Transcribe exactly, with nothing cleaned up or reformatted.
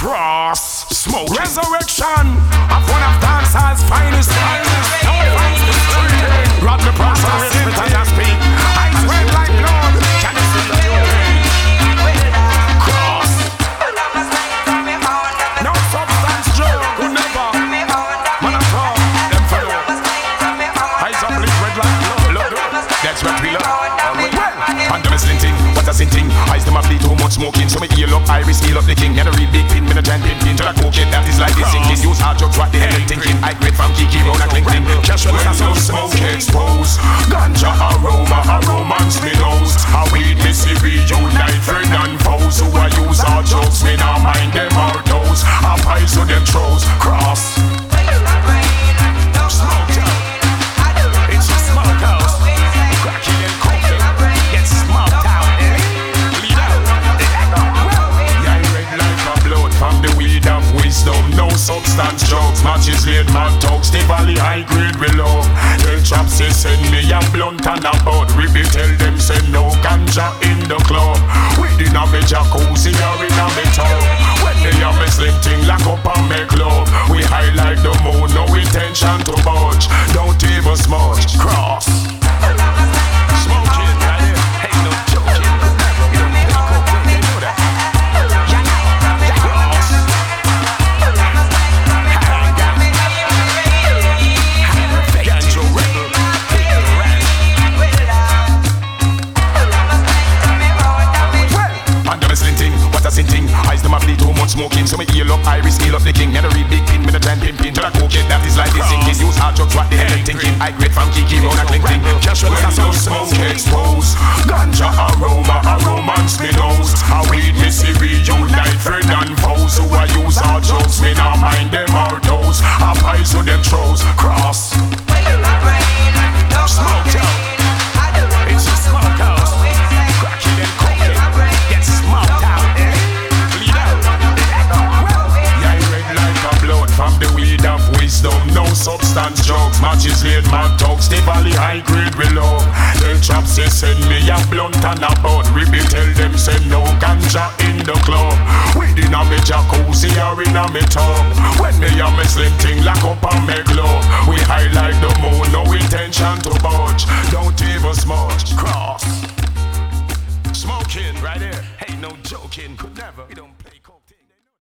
Cross, smoke, resurrection of one of dance's finest. Rob the process, spit and I speak. Eyes red like blood. Can you see the cross? No substance drug, who never. Man, I call them fellow. Eyes up, live red like blood. That's what we love. Well, and them is linting, what a sinting. Eyes them a bleed too much smoking. So me heal up, iris heal up the king. Never real big pin, me no giant pin pin. To the cocaine that is like this sinking. Use hard drugs, what the hell they thinking. I grade from Kiki, round a cling cling. Casual as a smoke expose. Ganja aroma, aromance me nose. A weed me see reunite friend and foes. Who I use our jokes, me not mind them or those. A pies to them throws, cross. Smoke out. It's a smoke house. Cracking and cooking. Get smoked out. Bleed out. Yeah, red like a blood from the weed of wisdom. No substance drugs, matches laid man talks. The valley high grade we love. Tell chaps say send me a blunt and a bud. We be tell them say no ganja in the club. We in a me jacuzzi or in a me tub. When they are me slim thing lock up and make love. We highlight the moon, no intention to budge. Don't even smudge, cross. Smoking, right? Ain't no joking. You don't need cocaine, you know that. Cross. Ganja rebel, well, and them is linting, what a sinting. Eyes them a bleed too much smoking. So me heal up, iris heal up the king. Never real big pin, me no giant pin pin. To the cocaine that is like this sinking. Use hard drugs, what the hell they thinking. I grade from Kiki, round a cling cling. Casual as a smoke expose. Ganja aroma, aromance me nose. A weed me see reunite friend and foes. Who I use our jokes, me not mind them or those. A pies to them throws, cross. Smoke out. It's a smoke house. Cracking and cooking. Get smoked out. Bleed out. Yeah, red like a blood from the weed of wisdom. No substance drugs, matches laid man talks. The valley high grade we love. Tell chaps say send me a blunt and a bud. We be tell them say no ganja in the club. We in a me jacuzzi or in a me tub. When me a me slim thing lock up